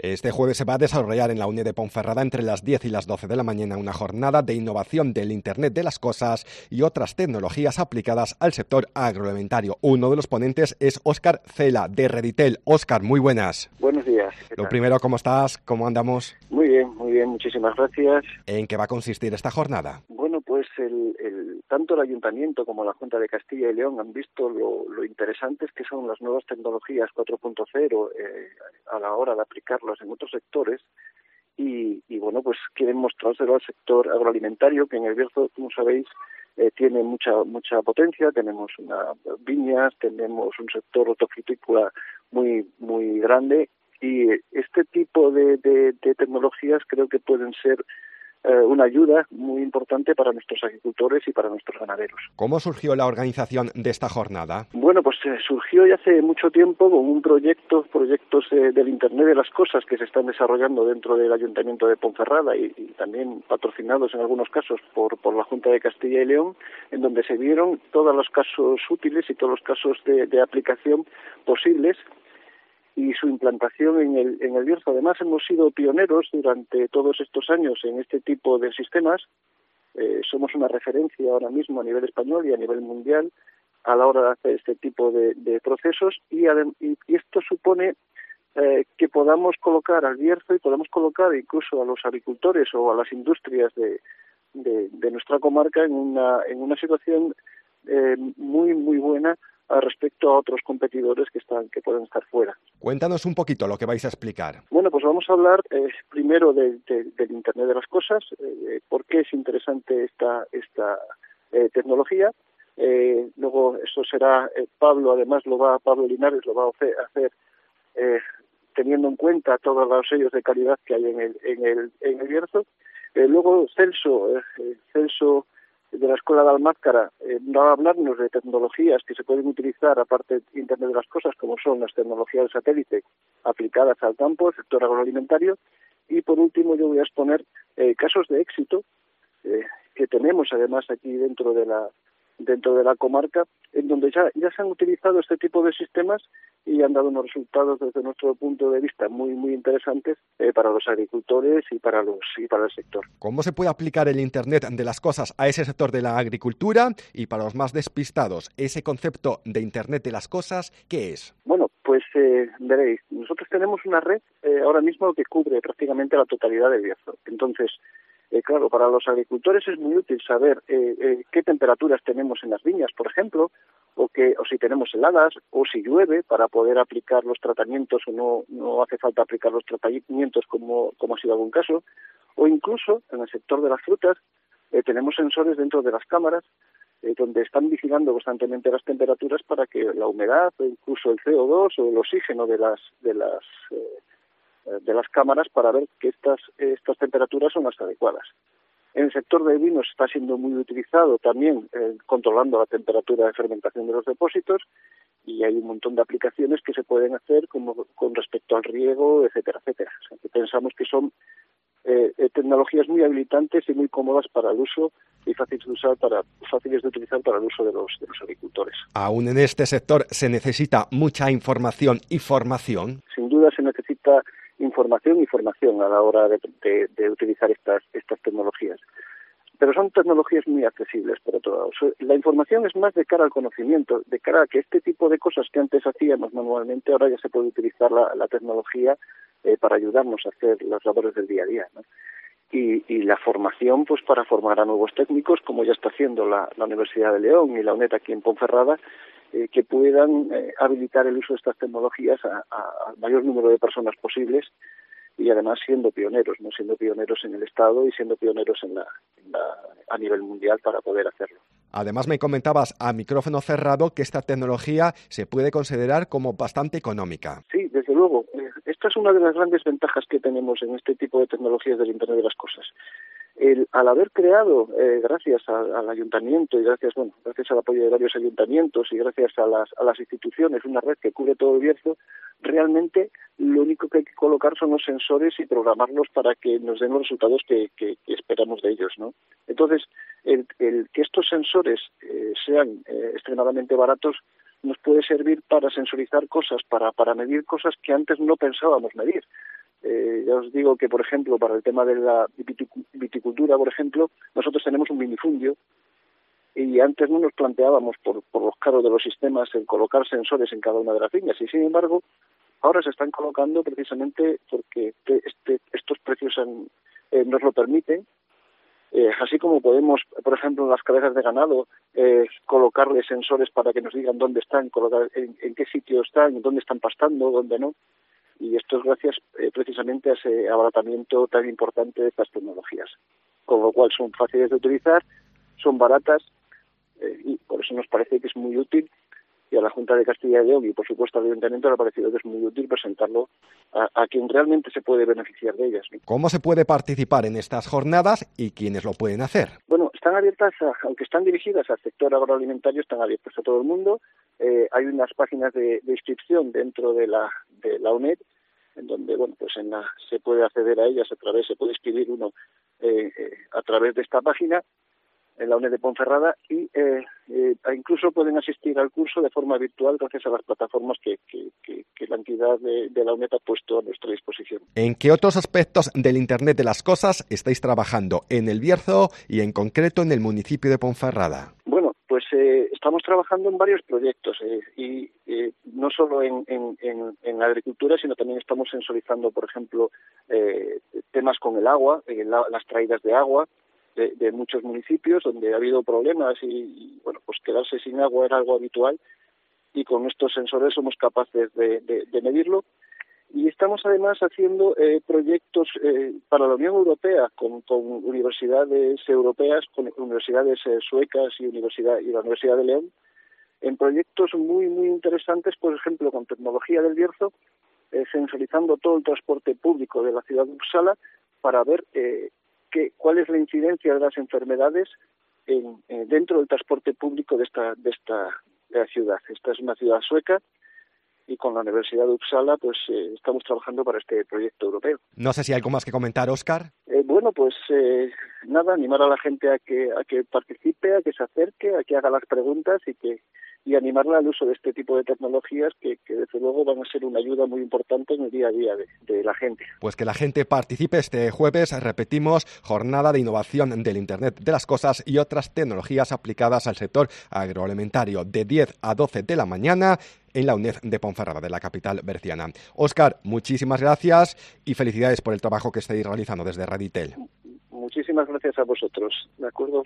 Este jueves se va a desarrollar en la UNED de Ponferrada entre las 10 y las 12 de la mañana una jornada de innovación del Internet de las Cosas y otras tecnologías aplicadas al sector agroalimentario. Uno de los ponentes es Óscar Cela, de Reditel. Óscar, muy buenas. Buenos días. Lo primero, ¿cómo estás? ¿Cómo andamos? Muy bien, muchísimas gracias. ¿En qué va a consistir esta jornada? Bueno, pues tanto el Ayuntamiento como la Junta de Castilla y León han visto lo interesantes que son las nuevas tecnologías 4.0 a la hora de aplicarlas en otros sectores y bueno, pues quieren mostrárselo al sector agroalimentario, que en el Bierzo, como sabéis, tiene mucha potencia. Tenemos viñas, tenemos un sector hortofrutícola muy grande y este tipo de tecnologías creo que pueden ser una ayuda muy importante para nuestros agricultores y para nuestros ganaderos. ¿Cómo surgió la organización de esta jornada? Bueno, pues surgió ya hace mucho tiempo con proyectos del Internet de las Cosas que se están desarrollando dentro del Ayuntamiento de Ponferrada y también patrocinados en algunos casos por la Junta de Castilla y León, en donde se vieron todos los casos útiles y todos los casos de aplicación posibles y su implantación en el Bierzo. Además, hemos sido pioneros durante todos estos años en este tipo de sistemas. Somos una referencia ahora mismo a nivel español y a nivel mundial a la hora de hacer este tipo de procesos y esto supone que podamos colocar al Bierzo y podamos colocar incluso a los agricultores o a las industrias de nuestra comarca en una situación muy buena respecto a otros competidores que pueden estar fuera. Cuéntanos un poquito lo que vais a explicar. Bueno, pues vamos a hablar primero del Internet de las Cosas, por qué es interesante esta tecnología. Luego eso será Pablo Linares lo va a hacer teniendo en cuenta todos los sellos de calidad que hay en el Bierzo. Luego Celso de la Escuela de Almázcara va a hablarnos de tecnologías que se pueden utilizar aparte de Internet de las Cosas, como son las tecnologías de satélite aplicadas al campo, al sector agroalimentario. Y por último yo voy a exponer casos de éxito que tenemos además aquí dentro de la comarca, en donde ya se han utilizado este tipo de sistemas y han dado unos resultados desde nuestro punto de vista muy interesantes para los agricultores y para el sector. ¿Cómo se puede aplicar el Internet de las Cosas a ese sector de la agricultura? Y para los más despistados, ese concepto de Internet de las Cosas, ¿qué es? Bueno, pues veréis, nosotros tenemos una red ahora mismo que cubre prácticamente la totalidad del Bierzo. Entonces, claro, para los agricultores es muy útil saber qué temperaturas tenemos en las viñas, por ejemplo, o si tenemos heladas, o si llueve, para poder aplicar los tratamientos o no hace falta aplicar los tratamientos como ha sido algún caso, o incluso en el sector de las frutas tenemos sensores dentro de las cámaras donde están vigilando constantemente las temperaturas para que la humedad o incluso el CO2 o el oxígeno de las cámaras para ver que estas temperaturas son las adecuadas. En el sector de vinos está siendo muy utilizado también controlando la temperatura de fermentación de los depósitos y hay un montón de aplicaciones que se pueden hacer como con respecto al riego, etcétera. O sea, que pensamos que son tecnologías muy habilitantes y muy cómodas para el uso y fáciles de utilizar para el uso de los agricultores. Aún en este sector se necesita mucha información y formación. Sin duda se necesita información y formación a la hora de utilizar estas tecnologías. Pero son tecnologías muy accesibles por otro lado. La información es más de cara al conocimiento, de cara a que este tipo de cosas que antes hacíamos manualmente, ahora ya se puede utilizar la tecnología para ayudarnos a hacer las labores del día a día, ¿no? Y la formación, pues para formar a nuevos técnicos, como ya está haciendo la Universidad de León y la UNED aquí en Ponferrada, que puedan habilitar el uso de estas tecnologías al mayor número de personas posibles y además siendo pioneros en el Estado y siendo pioneros a nivel mundial para poder hacerlo. Además me comentabas a micrófono cerrado que esta tecnología se puede considerar como bastante económica. Sí, desde luego. Esta es una de las grandes ventajas que tenemos en este tipo de tecnologías del Internet de las Cosas. Al haber creado, gracias al ayuntamiento y gracias al apoyo de varios ayuntamientos y gracias a las instituciones, una red que cubre todo el Bierzo, realmente lo único que hay que colocar son los sensores y programarlos para que nos den los resultados que esperamos de ellos, ¿no? Entonces, el que estos sensores sean extremadamente baratos nos puede servir para sensorizar cosas, para medir cosas que antes no pensábamos medir. ya os digo que, por ejemplo, para el tema de la viticultura, por ejemplo, nosotros tenemos un minifundio y antes no nos planteábamos, por los caros de los sistemas, el colocar sensores en cada una de las viñas. Y, sin embargo, ahora se están colocando precisamente porque estos precios nos lo permiten. Así como podemos, por ejemplo, en las cabezas de ganado, colocarle sensores para que nos digan dónde están, en qué sitio están, dónde están pastando, dónde no. Y esto es gracias precisamente a ese abaratamiento tan importante de estas tecnologías. Con lo cual son fáciles de utilizar, son baratas y por eso nos parece que es muy útil. Y a la Junta de Castilla y León y, por supuesto, al Ayuntamiento le ha parecido que es muy útil presentarlo a quien realmente se puede beneficiar de ellas, ¿no? ¿Cómo se puede participar en estas jornadas y quiénes lo pueden hacer? Bueno, están abiertas, aunque están dirigidas al sector agroalimentario, están abiertas a todo el mundo. Hay unas páginas de inscripción dentro de la UNED, en donde se puede acceder a ellas se puede inscribir uno a través de esta página en la UNED de Ponferrada y incluso pueden asistir al curso de forma virtual gracias a las plataformas que la entidad de la UNED ha puesto a nuestra disposición. ¿En qué otros aspectos del Internet de las Cosas estáis trabajando en El Bierzo y en concreto en el municipio de Ponferrada? Bueno, pues estamos trabajando en varios proyectos y no solo en la agricultura, sino también estamos sensorizando, por ejemplo, temas con el agua, las traídas de agua, de muchos municipios donde ha habido problemas y pues quedarse sin agua era algo habitual y con estos sensores somos capaces de medirlo. Y estamos además haciendo proyectos para la Unión Europea con universidades europeas, con universidades suecas y la Universidad de León, en proyectos muy, muy interesantes, por ejemplo, con tecnología del Bierzo, sensorizando todo el transporte público de la ciudad de Uppsala para ver cuál es la incidencia de las enfermedades dentro del transporte público de esta ciudad. Esta es una ciudad sueca y con la Universidad de Uppsala pues estamos trabajando para este proyecto europeo. No sé si hay algo más que comentar, Óscar. Animar a la gente a que participe, a que se acerque, a que haga las preguntas y animarla al uso de este tipo de tecnologías que desde luego van a ser una ayuda muy importante en el día a día de la gente. Pues que la gente participe este jueves, repetimos, jornada de innovación del Internet de las Cosas y otras tecnologías aplicadas al sector agroalimentario de 10 a 12 de la mañana en la UNED de Ponferrada, de la capital berciana. Óscar, muchísimas gracias y felicidades por el trabajo que estáis realizando desde Raditel. Muchísimas gracias a vosotros, ¿de acuerdo?